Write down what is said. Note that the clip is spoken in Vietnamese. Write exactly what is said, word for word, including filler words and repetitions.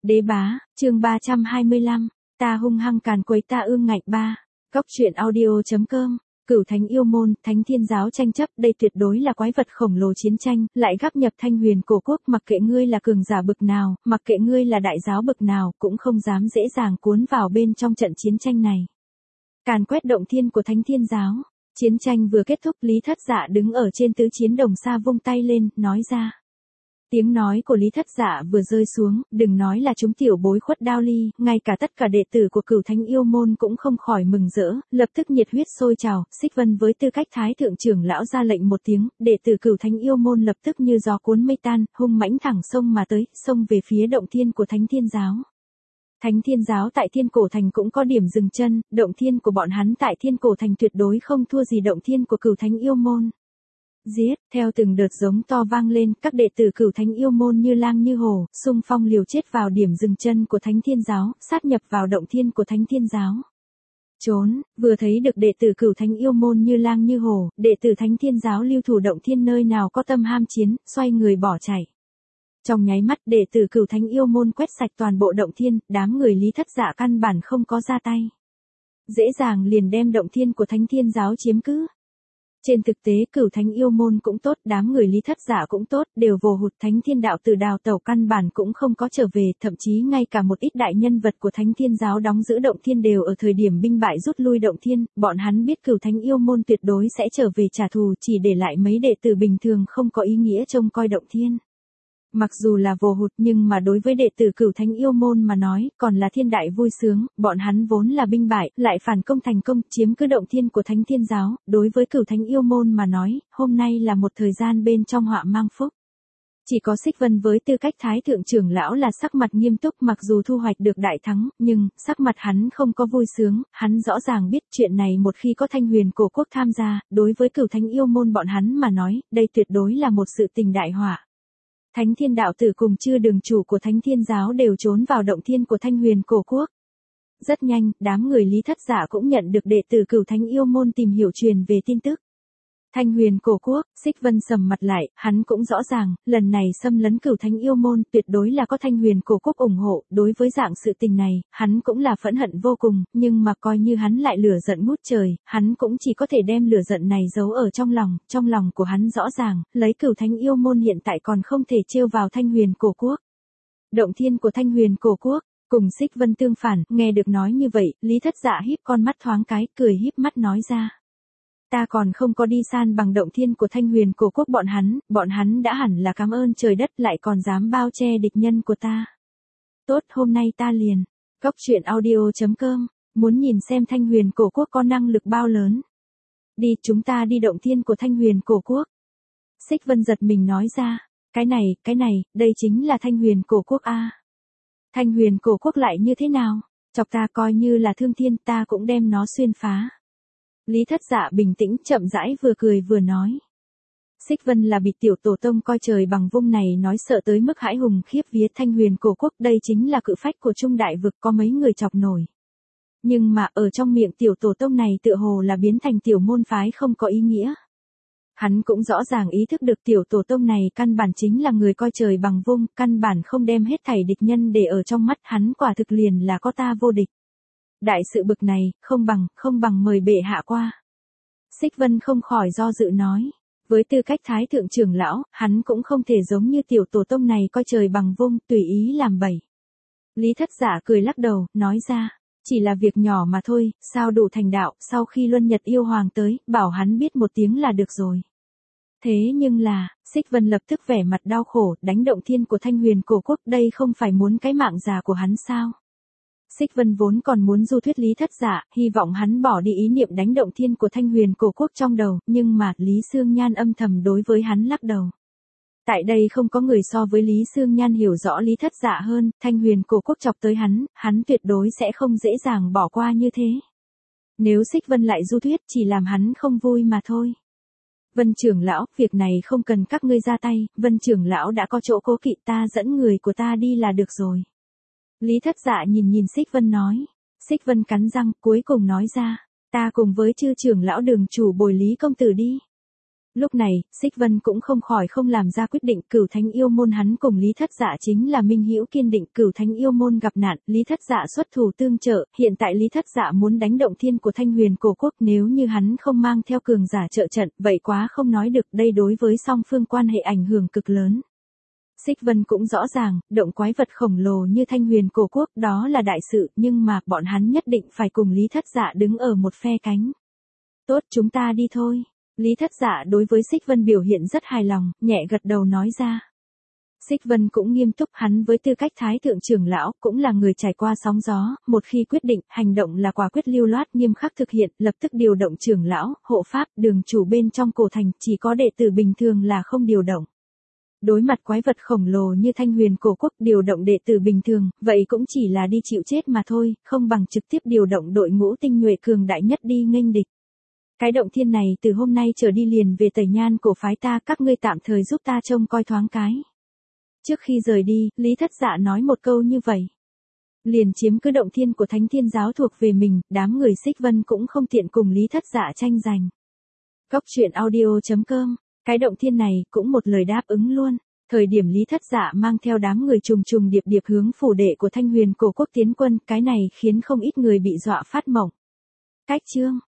Đế bá, chương ba trăm hai mươi lăm, ta hung hăng càn quấy ta ương ngạnh ba. Cóc truyện audio.com. Cửu thánh yêu môn, thánh thiên giáo tranh chấp, đây tuyệt đối là quái vật khổng lồ chiến tranh, lại gắp nhập Thanh Huyền cổ quốc, mặc kệ ngươi là cường giả bực nào, mặc kệ ngươi là đại giáo bực nào, cũng không dám dễ dàng cuốn vào bên trong trận chiến tranh này. Càn quét động thiên của thánh thiên giáo. Chiến tranh vừa kết thúc, Lý Thất Dạ đứng ở trên tứ chiến đồng xa vung tay lên, nói ra. Tiếng nói của Lý Thất Dạ vừa rơi xuống, đừng nói là chúng tiểu bối khuất đao ly, ngay cả tất cả đệ tử của Cửu Thánh yêu môn cũng không khỏi mừng rỡ, lập tức nhiệt huyết sôi trào. Xích Vân với tư cách thái thượng trưởng lão ra lệnh một tiếng, đệ tử Cửu Thánh yêu môn lập tức như gió cuốn mây tan, hung mãnh thẳng sông mà tới, xông về phía động thiên của Thánh Thiên giáo. Thánh Thiên giáo tại Thiên Cổ Thành cũng có điểm dừng chân, động thiên của bọn hắn tại Thiên Cổ Thành tuyệt đối không thua gì động thiên của Cửu Thánh yêu môn. Giết, theo từng đợt giống to vang lên, các đệ tử Cửu Thánh yêu môn như lang như hổ, xung phong liều chết vào điểm dừng chân của Thánh Thiên giáo, sát nhập vào động thiên của Thánh Thiên giáo. Trốn, vừa thấy được đệ tử Cửu Thánh yêu môn như lang như hổ, đệ tử Thánh Thiên giáo lưu thủ động thiên nơi nào có tâm ham chiến, xoay người bỏ chạy. Trong nháy mắt, đệ tử Cửu Thánh yêu môn quét sạch toàn bộ động thiên, đám người Lý Thất Dạ căn bản không có ra tay. Dễ dàng liền đem động thiên của Thánh Thiên giáo chiếm cứ. Trên thực tế Cửu Thánh yêu môn cũng tốt, đám người Lý Thất Dạ cũng tốt, đều vồ hụt Thánh Thiên đạo từ đào tẩu căn bản cũng không có trở về, thậm chí ngay cả một ít đại nhân vật của Thánh Thiên giáo đóng giữ động thiên đều ở thời điểm binh bại rút lui động thiên, bọn hắn biết Cửu Thánh yêu môn tuyệt đối sẽ trở về trả thù, chỉ để lại mấy đệ tử bình thường không có ý nghĩa trông coi động thiên. Mặc dù là vồ hụt nhưng mà đối với đệ tử Cửu Thánh yêu môn mà nói, còn là thiên đại vui sướng, bọn hắn vốn là binh bại, lại phản công thành công, chiếm cứ động thiên của Thánh Thiên giáo, đối với Cửu Thánh yêu môn mà nói, hôm nay là một thời gian bên trong họa mang phúc. Chỉ có Xích Vân với tư cách thái thượng trưởng lão là sắc mặt nghiêm túc, mặc dù thu hoạch được đại thắng, nhưng, sắc mặt hắn không có vui sướng, hắn rõ ràng biết chuyện này một khi có Thanh Huyền cổ quốc tham gia, đối với Cửu Thánh yêu môn bọn hắn mà nói, đây tuyệt đối là một sự tình đại họa. Thánh Thiên đạo tử cùng chư đường chủ của Thánh Thiên giáo đều trốn vào động thiên của Thanh Huyền cổ quốc. Rất nhanh, đám người Lý Thất Dạ cũng nhận được đệ tử Cửu Thánh yêu môn tìm hiểu truyền về tin tức. Thanh Huyền cổ quốc, Xích Vân sầm mặt lại, hắn cũng rõ ràng, lần này xâm lấn Cửu Thánh yêu môn tuyệt đối là có Thanh Huyền cổ quốc ủng hộ, đối với dạng sự tình này, hắn cũng là phẫn hận vô cùng, nhưng mà coi như hắn lại lửa giận ngút trời, hắn cũng chỉ có thể đem lửa giận này giấu ở trong lòng, trong lòng của hắn rõ ràng, lấy Cửu Thánh yêu môn hiện tại còn không thể trêu vào Thanh Huyền cổ quốc. Động thiên của Thanh Huyền cổ quốc, cùng Xích Vân tương phản, nghe được nói như vậy, Lý Thất Dạ híp con mắt thoáng cái, cười híp mắt nói ra. Ta còn không có đi san bằng động thiên của Thanh Huyền cổ quốc bọn hắn, bọn hắn đã hẳn là cảm ơn trời đất lại còn dám bao che địch nhân của ta. Tốt, hôm nay ta liền. Cóc truyện audio.com, muốn nhìn xem Thanh Huyền cổ quốc có năng lực bao lớn. Đi, chúng ta đi động thiên của Thanh Huyền cổ quốc. Xích Vân giật mình nói ra, cái này, cái này, đây chính là Thanh Huyền cổ quốc a. Thanh Huyền cổ quốc lại như thế nào? Chọc ta coi như là thương thiên, ta cũng đem nó xuyên phá. Lý Thất Dạ bình tĩnh chậm rãi vừa cười vừa nói. Xích Vân là bị tiểu tổ tông coi trời bằng vung này nói sợ tới mức hãi hùng khiếp vía. Thanh Huyền cổ quốc đây chính là cự phách của trung đại vực, có mấy người chọc nổi. Nhưng mà ở trong miệng tiểu tổ tông này tựa hồ là biến thành tiểu môn phái không có ý nghĩa. Hắn cũng rõ ràng ý thức được tiểu tổ tông này căn bản chính là người coi trời bằng vung, căn bản không đem hết thảy địch nhân để ở trong mắt hắn, quả thực liền là có ta vô địch. Đại sự bực này, không bằng, không bằng mời bệ hạ qua. Xích Vân không khỏi do dự nói. Với tư cách thái thượng trưởng lão, hắn cũng không thể giống như tiểu tổ tông này coi trời bằng vung, tùy ý làm bậy. Lý Thất Dạ cười lắc đầu, nói ra. Chỉ là việc nhỏ mà thôi, sao đủ thành đạo, sau khi Luân Nhật yêu hoàng tới, bảo hắn biết một tiếng là được rồi. Thế nhưng là, Xích Vân lập tức vẻ mặt đau khổ, đánh động thiên của Thanh Huyền cổ quốc, đây không phải muốn cái mạng già của hắn sao? Xích Vân vốn còn muốn du thuyết Lý Thất Dạ, hy vọng hắn bỏ đi ý niệm đánh động thiên của Thanh Huyền cổ quốc trong đầu, nhưng mà, Lý Sương Nhan âm thầm đối với hắn lắc đầu. Tại đây không có người so với Lý Sương Nhan hiểu rõ Lý Thất Dạ hơn, Thanh Huyền cổ quốc chọc tới hắn, hắn tuyệt đối sẽ không dễ dàng bỏ qua như thế. Nếu Xích Vân lại du thuyết chỉ làm hắn không vui mà thôi. Vân trưởng lão, việc này không cần các ngươi ra tay, Vân trưởng lão đã có chỗ cố kỵ, ta dẫn người của ta đi là được rồi. Lý Thất Dạ nhìn nhìn Xích Vân nói. Xích Vân cắn răng, cuối cùng nói ra, ta cùng với chư trưởng lão đường chủ bồi Lý công tử đi. Lúc này, Xích Vân cũng không khỏi không làm ra quyết định. Cửu Thánh Yêu Môn hắn cùng Lý Thất Dạ chính là minh hữu kiên định. Cửu Thánh Yêu Môn gặp nạn, Lý Thất Dạ xuất thủ tương trợ. Hiện tại Lý Thất Dạ muốn đánh động thiên của Thanh Huyền Cổ Quốc, nếu như hắn không mang theo cường giả trợ trận, vậy quá không nói được. Đây đối với song phương quan hệ ảnh hưởng cực lớn. Xích Vân cũng rõ ràng, động quái vật khổng lồ như Thanh Huyền Cổ Quốc đó là đại sự, nhưng mà bọn hắn nhất định phải cùng Lý Thất Dạ đứng ở một phe cánh. Tốt, chúng ta đi thôi. Lý Thất Dạ đối với Xích Vân biểu hiện rất hài lòng, nhẹ gật đầu nói ra. Xích Vân cũng nghiêm túc, hắn với tư cách Thái Thượng trưởng lão, cũng là người trải qua sóng gió, một khi quyết định, hành động là quả quyết lưu loát nghiêm khắc thực hiện, lập tức điều động trưởng lão, hộ pháp, đường chủ bên trong cổ thành, chỉ có đệ tử bình thường là không điều động. Đối mặt quái vật khổng lồ như Thanh Huyền Cổ Quốc, điều động đệ tử bình thường, vậy cũng chỉ là đi chịu chết mà thôi, không bằng trực tiếp điều động đội ngũ tinh nhuệ cường đại nhất đi nghênh địch. Cái động thiên này từ hôm nay trở đi liền về Tẩy Nhan cổ phái ta, các ngươi tạm thời giúp ta trông coi thoáng cái. Trước khi rời đi, Lý Thất Dạ nói một câu như vậy. Liền chiếm cứ động thiên của Thánh Thiên giáo thuộc về mình, đám người Xích Vân cũng không tiện cùng Lý Thất Dạ tranh giành. Cốc truyện audio chấm com, cái động thiên này cũng một lời đáp ứng luôn. Thời điểm Lý Thất Dạ mang theo đám người trùng trùng điệp điệp hướng phủ đệ của Thanh Huyền Cổ Quốc tiến quân, cái này khiến không ít người bị dọa phát mộng. Cách chương